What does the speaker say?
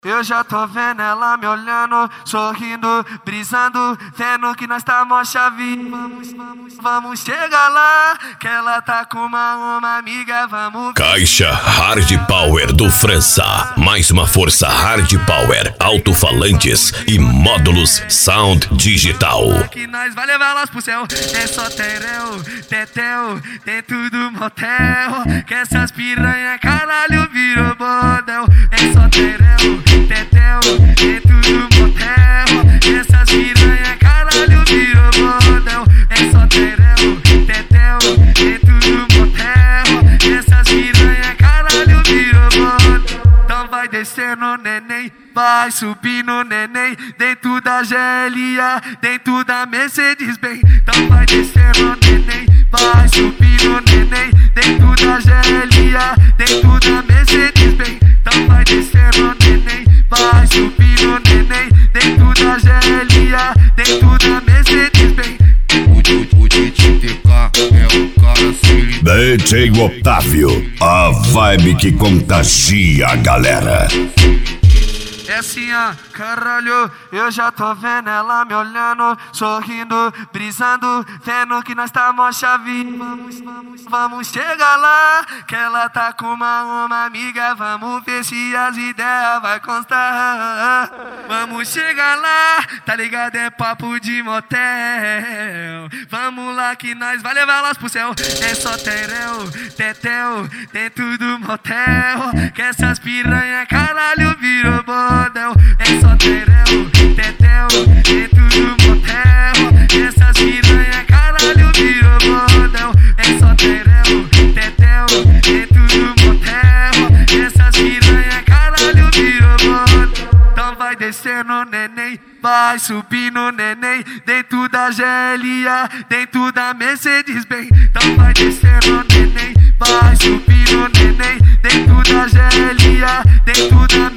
Eu já tô vendo ela me olhando, sorrindo, brisando, vendo que nós tá mó chave. Vamos chegar lá, que ela tá com uma amiga, vamos. Caixa Hard Power do França, mais uma força Hard Power, alto-falantes e módulos Sound Digital. Que nós vai levar elas pro céu, é só tereu, tetel, dentro do motel, que essas piranha caralho virou bordel. É só tereu, tetel, dentro do motel, essas piranha caralho virou bordel. É só tereu, tetel, dentro do motel, essas piranha caralho virou bordel. Então vai descendo neném, vai subindo neném, dentro da GLA, dentro da Mercedes-Benz. Então vai descendo neném, vai subindo neném, dentro da GLA, dentro da Mercedes-Benz. Então vai descendo neném, vai subindo neném, dentro da GLA, dentro da Mercedes-Benz. O DTK é o cara se DJ Otávio, a vibe que contagia a galera. É assim, ó, caralho, eu já tô vendo ela me olhando, sorrindo, brisando, vendo que nós tá mó chave. Vamos chegar lá, que ela tá com uma amiga, vamos ver se as ideias vai constar. Vamos chegar lá, tá ligado, é papo de motel. Vamos lá que nós vai levar elas pro céu. É só tereu, tetel, dentro do motel, que essas piranha caralho virou bordel. É só tereu, tetel, dentro do motel, essas piranha caralho virou bordel. É só tereu, tetel, dentro do motel, essas piranha caralho virou bordel. Então vai descendo neném, vai subindo neném, dentro da GLA, dentro da Mercedes-Benz. Então vai descendo neném, vai subindo neném, dentro da GLA, dentro da